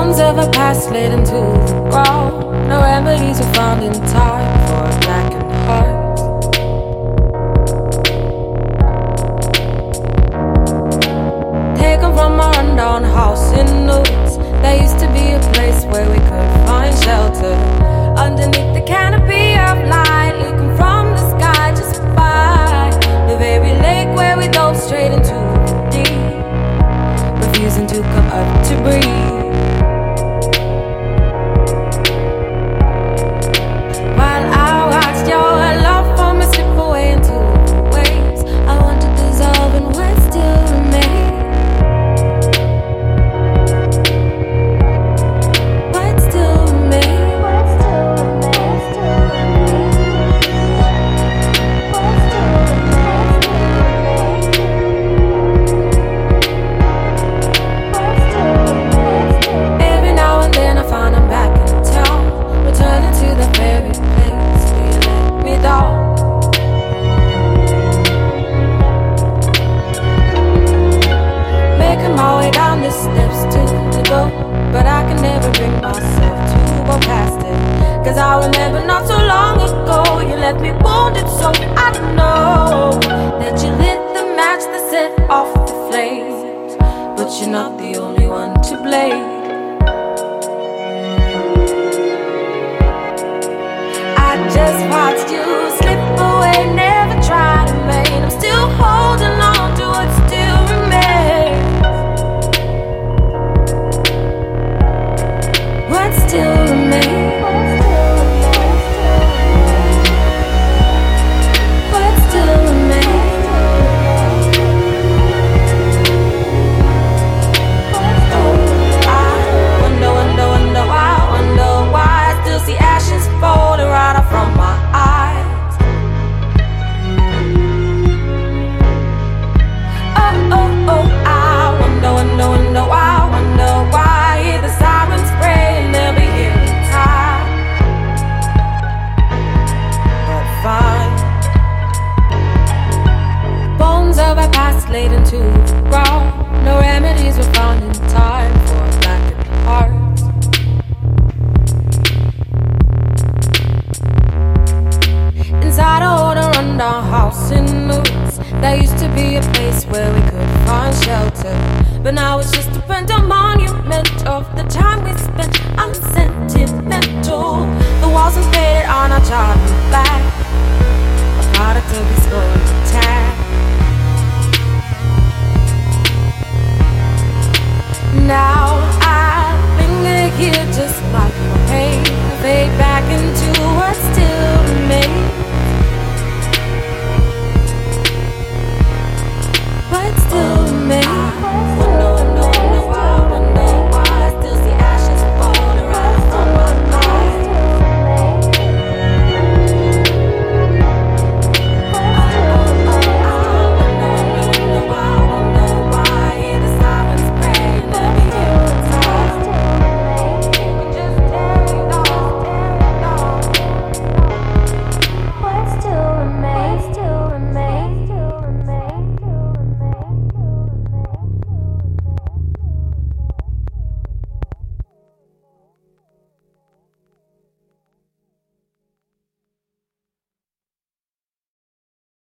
of a past laid into the ground. No remedies were found in time for a blackened heart. Taken from a rundown house in the woods. There used to be a place where we could find shelter. Underneath the canopy of light, looking from the sky just by the very lake where we dove straight into the deep, refusing to come up to breathe. I remember not so long ago, you left me wounded, so I know that you lit the match that set off the flames. But you're not the only one to blame. I just watched you slip away, never tried to remain. I'm still holding on to what still remains. What still remains? Laid into the ground. No remedies were found in time for a blackened heart. Inside a old and rundown house in the woods, there used to be a place where we could find shelter. But now it's just a printed monument of the time we spent unsentimental. The walls are faded on our childhood back, a product of this old attack. Now I linger here just like